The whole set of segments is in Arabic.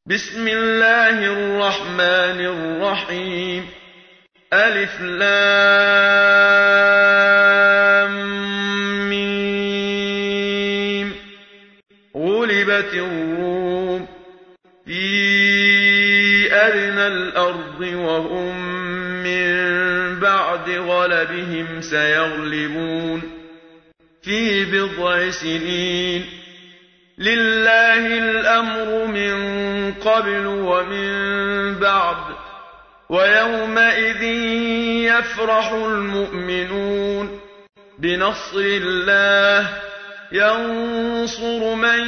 بسم الله الرحمن الرحيم. ألف لام ميم. غلبت الروم في أدنى الأرض وهم من بعد غلبهم سيغلبون في بضع سنين. لله الأمر من قبل ومن بعد ويومئذ يفرح المؤمنون بنصر الله ينصر من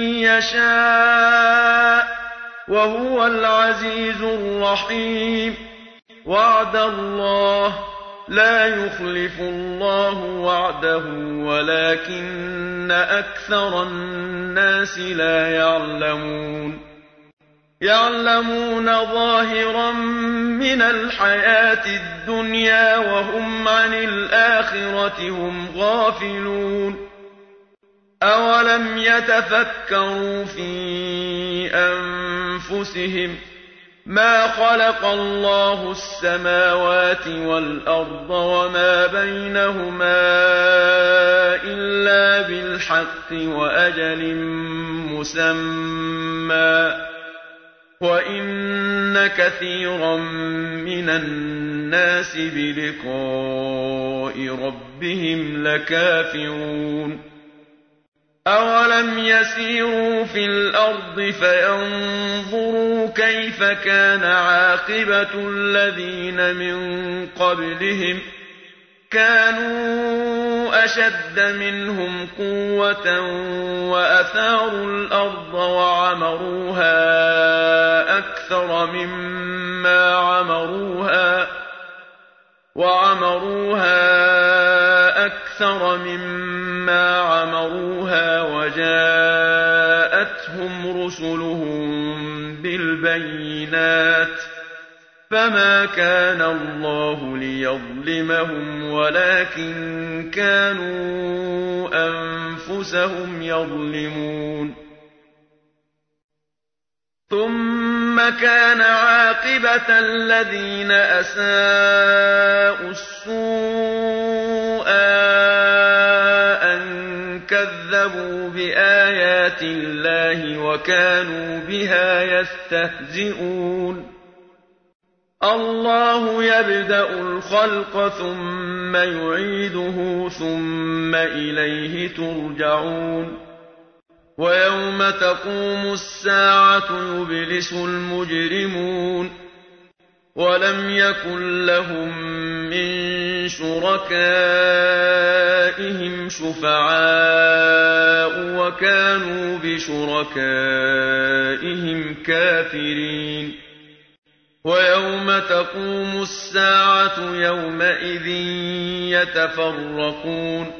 يشاء وهو العزيز الرحيم. وعد الله لا يخلف الله وعده ولكن أكثر الناس لا يعلمون. يعلمون ظاهرا من الحياة الدنيا وهم عن الآخرة هم غافلون. أولم يتفكروا في أنفسهم ما خلق الله السماوات والأرض وما بينهما إلا بالحق وأجل مسمى وإن كثيرا من الناس بلقاء ربهم لكافرون. أولم يسيروا في الأرض فينظروا كيف كان عاقبة الذين من قبلهم كانوا أشد منهم قوة وأثاروا الأرض وعمروها أكثر مما عمروها وجاءتهم رسلهم بالبينات فما كان الله ليظلمهم ولكن كانوا أنفسهم يظلمون. ثم كان عاقبة الذين أساءوا السوء أن كذبوا بآيات الله وكانوا بها يستهزئون. الله يبدأ الخلق ثم يعيده ثم إليه ترجعون. ويوم تقوم الساعة يبلس المجرمون ولم يكن لهم من شركائهم شفعاء وكانوا بشركائهم كافرين. ويوم تقوم الساعة يومئذ يتفرقون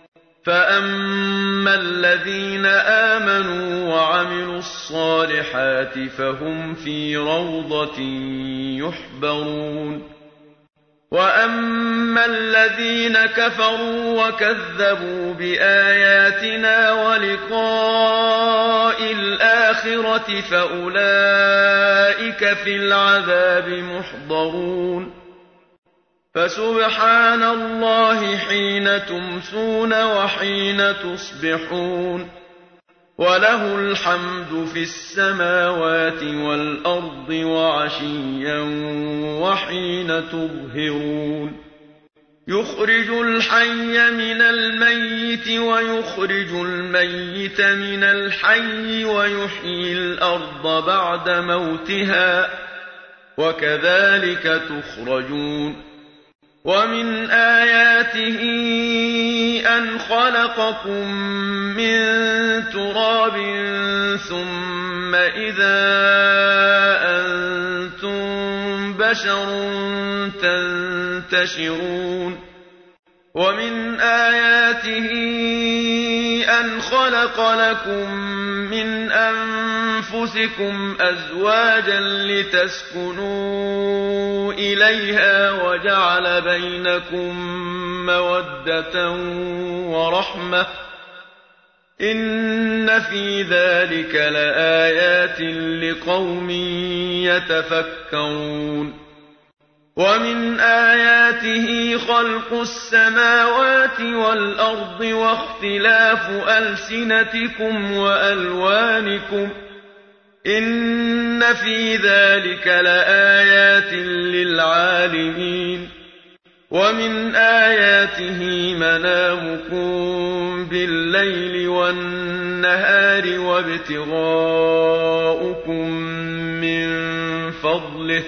فأما الذين آمنوا وعملوا الصالحات فهم في روضة يحبرون. وأما الذين كفروا وكذبوا بآياتنا ولقاء الآخرة فأولئك في العذاب محضرون. فسبحان الله حين تمسون وحين تصبحون وله الحمد في السماوات والأرض وعشيا وحين تظهرون. يخرج الحي من الميت ويخرج الميت من الحي ويحيي الأرض بعد موتها وكذلك تخرجون. ومن آياته أن خلقكم من تراب ثم إذا أنتم بشر تنتشرون. ومن آياته أن خلق لكم من أنفسكم أزواجا لتسكنوا إليها وجعل بينكم مودة ورحمة إن في ذلك لآيات لقوم يتفكرون ومن آياته خلق السماوات والأرض واختلاف ألسنتكم وألوانكم إن في ذلك لآيات للعالمين ومن آياته منامكم بالليل والنهار وابتغاؤكم من فضله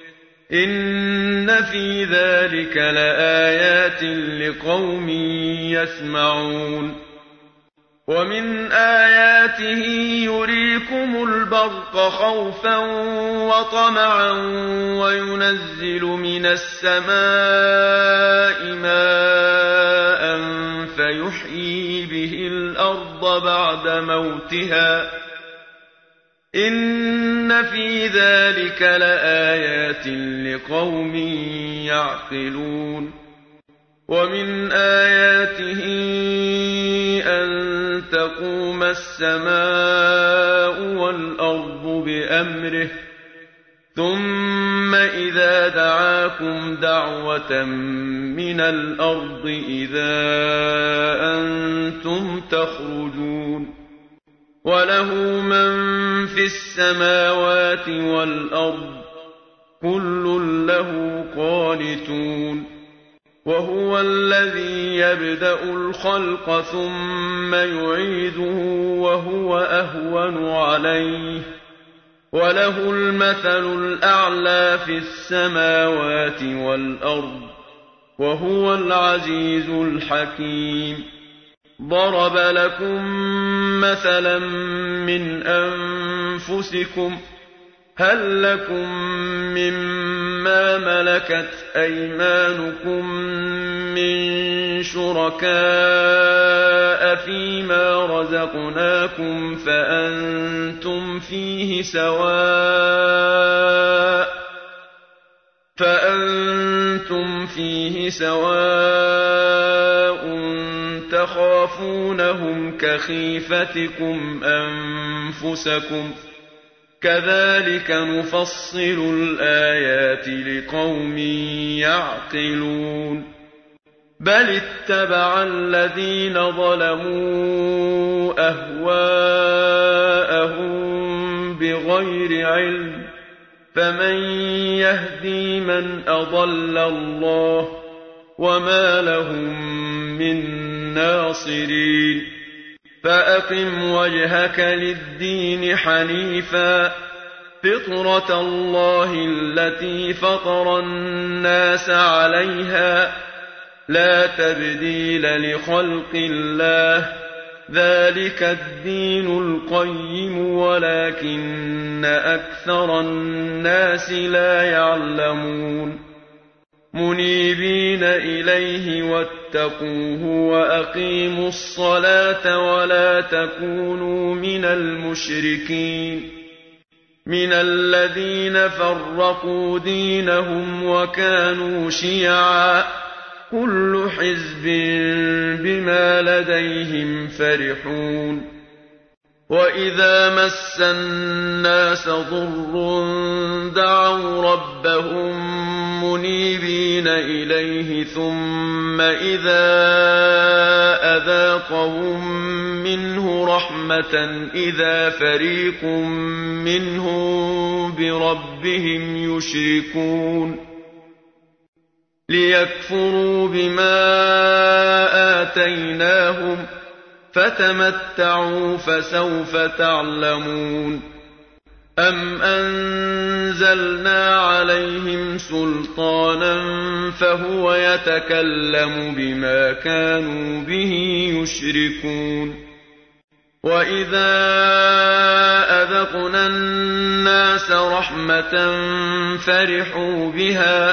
إن في ذلك لآيات لقوم يسمعون ومن آياته يريكم البرق خوفا وطمعا وينزل من السماء ماء فيحيي به الأرض بعد موتها إن في ذلك لآيات لقوم يعقلون ومن آياته أن تقوم السماء والأرض بأمره ثم إذا دعاكم دعوة من الأرض إذا أنتم تخرجون وله من في السماوات والأرض كل له قانتون وهو الذي يبدأ الخلق ثم يعيده وهو أهون عليه وله المثل الأعلى في السماوات والأرض وهو العزيز الحكيم ضرب لكم مثلا من أنفسكم هل لكم مما ملكت أيمانكم من شركاء فيما رزقناكم فأنتم فيه سواء تخافونهم كخيفتكم أنفسكم كذلك نفصل الآيات لقوم يعقلون بل اتبع الذين ظلموا أهواءهم بغير علم فمن يهدي من أضل الله وما لهم من ناصرين فأقم وجهك للدين حنيفا فطرة الله التي فطر الناس عليها لا تبديل لخلق الله ذلك الدين القيم ولكن أكثر الناس لا يعلمون منيبين إليه واتقوه وأقيموا الصلاة ولا تكونوا من المشركين من الذين فرقوا دينهم وكانوا شيعا كل حزب بما لديهم فرحون وإذا مس الناس ضر دعوا ربهم منيبين إليه ثم إذا أذاقهم منه رحمة إذا فريق منهم بربهم يشركون ليكفروا بما آتيناهم فتمتعوا فسوف تعلمون أم أنزلنا عليهم سلطانا فهو يتكلم بما كانوا به يشركون وإذا أذقنا الناس رحمة فرحوا بها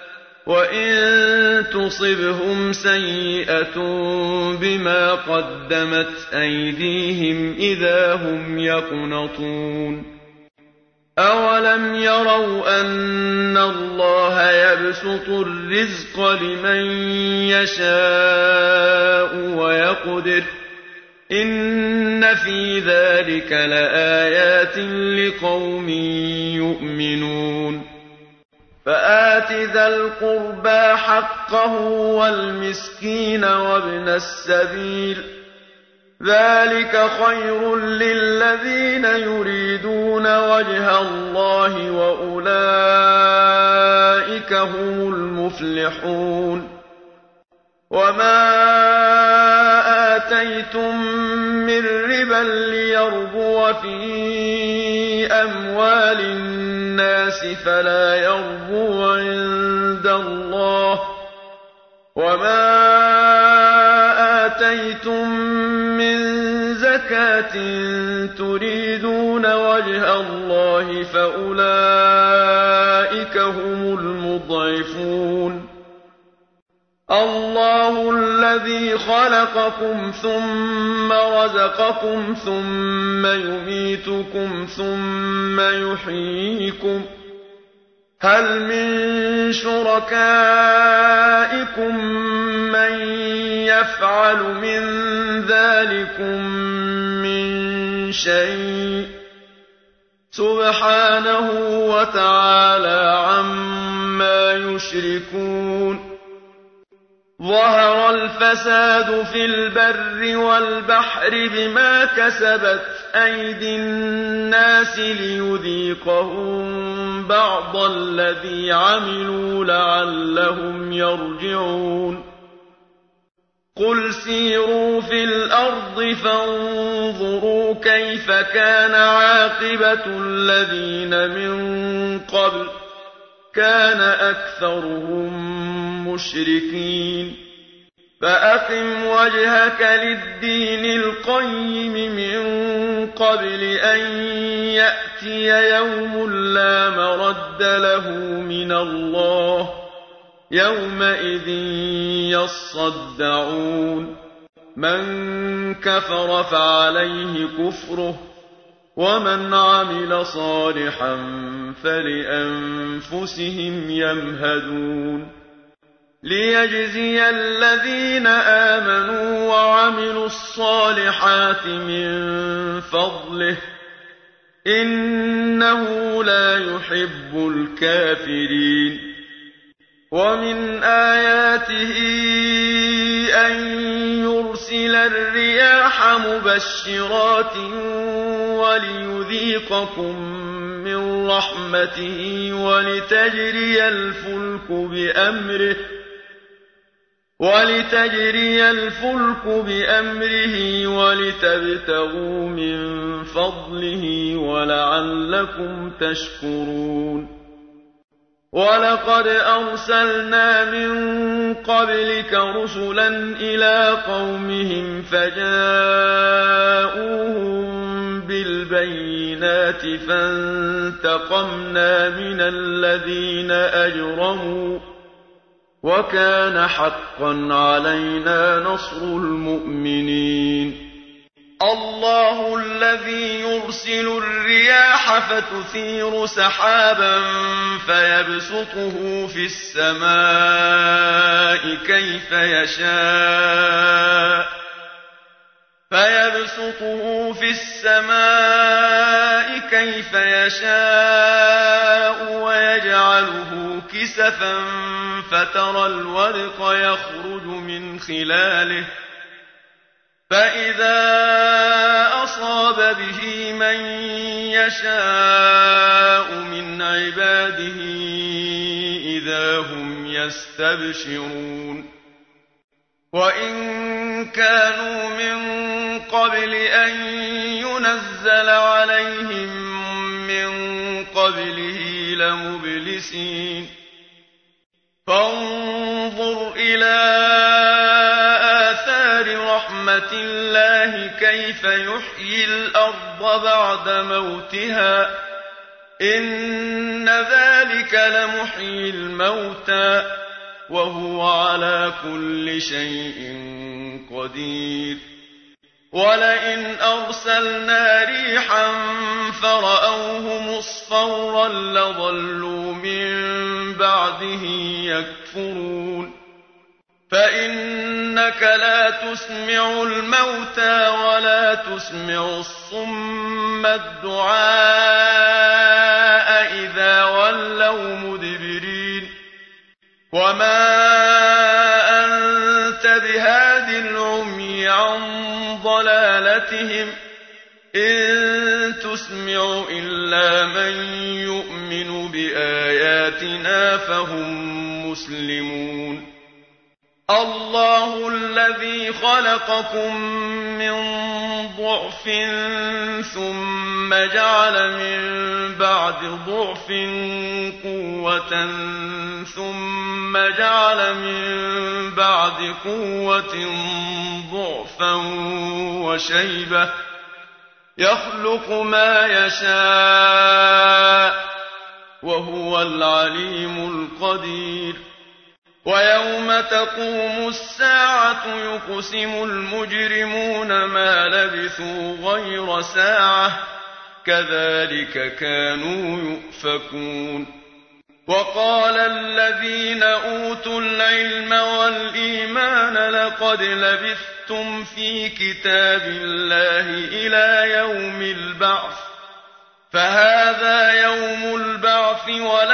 وإن تصبهم سيئة بما قدمت أيديهم إذا هم يقنطون أولم يروا أن الله يبسط الرزق لمن يشاء ويقدر إن في ذلك لآيات لقوم يؤمنون فآت ذا القربى حقه والمسكين وابن السبيل ذلك خير للذين يريدون وجه الله وأولئك هم المفلحون وما آتيتم من ربا ليربو في أموال الناس فلا يربو عند الله وما آتيتم من زكاة تريدون وجه الله فأولئك هم المضعفون الله الذي خلقكم ثم رزقكم ثم يميتكم ثم يحييكم هل من شركائكم من يفعل من ذلكم من شيء سبحانه وتعالى عما يشركون ظهر الفساد في البر والبحر بما كسبت أيدي الناس ليذيقهم بعض الذي عملوا لعلهم يرجعون قل سيروا في الأرض فانظروا كيف كان عاقبة الذين من قبل كان أكثرهم مشركين فأقم وجهك للدين القيم من قبل أن يأتي يوم لا مرد له من الله يومئذ يصدعون من كفر فعليه كفره ومن عمل صالحا فلأنفسهم يمهدون ليجزي الذين آمنوا وعملوا الصالحات من فضله إنه لا يحب الكافرين ومن آياته أن يرسل الرياح مبشرات وليذيقكم من رحمته ولتجري الفلك بأمره ولتبتغوا من فضله ولعلكم تشكرون ولقد أرسلنا من قبلك رسلا إلى قومهم فجاءوهم بالبينات فانتقمنا من الذين أجرموا وكان حقا علينا نصر المؤمنين الله الذي يرسل الرياح فتثير سحابا فيبسطه في السماء كيف يشاء ويجعله كسفا فترى الودق يخرج من خلاله فإذا أصاب به من يشاء من عباده إذا هم يستبشرون وإن كانوا من قبل أن ينزل عليهم من قبله لمبلسين فانظر إلى آثار رحمة الله كيف يحيي الأرض بعد موتها إن ذلك لمحيي الموتى وهو على كل شيء قدير ولئن أرسلنا ريحا فرأوه مصفرا لظلوا من بعده يكفرون فإنك لا تسمع الموتى ولا تسمع الصم الدعاء إذا ولوا مدبرين وما أنت بهاد العمي عن ضلالتهم إن تسمع إلا من يؤمن بآياتنا فهم مسلمون الله الذي خلقكم من ضعف ثم جعل من بعد ضعف قوة ثم جعل من بعد قوة ضعفا وشيبة يخلق ما يشاء وهو العليم القدير ويوم تقوم الساعة يقسم المجرمون ما لبثوا غير ساعة كذلك كانوا يؤفكون وقال الذين أوتوا العلم والإيمان لقد لبثتم في كتاب الله إلى يوم البعث فهذا يوم البعث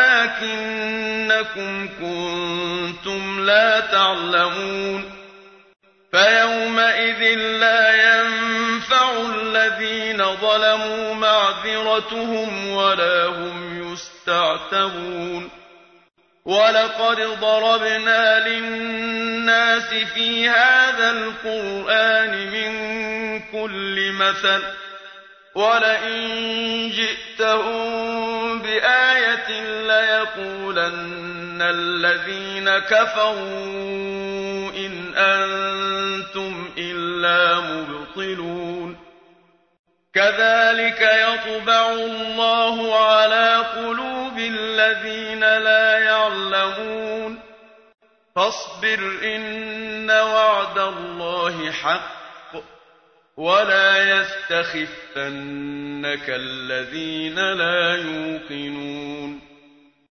ولكنكم كنتم لا تعلمون فيومئذ لا ينفع الذين ظلموا معذرتهم ولا هم يستعتبون ولقد ضربنا للناس في هذا القرآن من كل مثل ولئن جئتهم بآية ليقولن الذين كفروا إن أنتم إلا مبطلون كذلك يطبع الله على قلوب الذين لا يعلمون فاصبر إن وعد الله حق ولا يستخفنك الذين لا يوقنون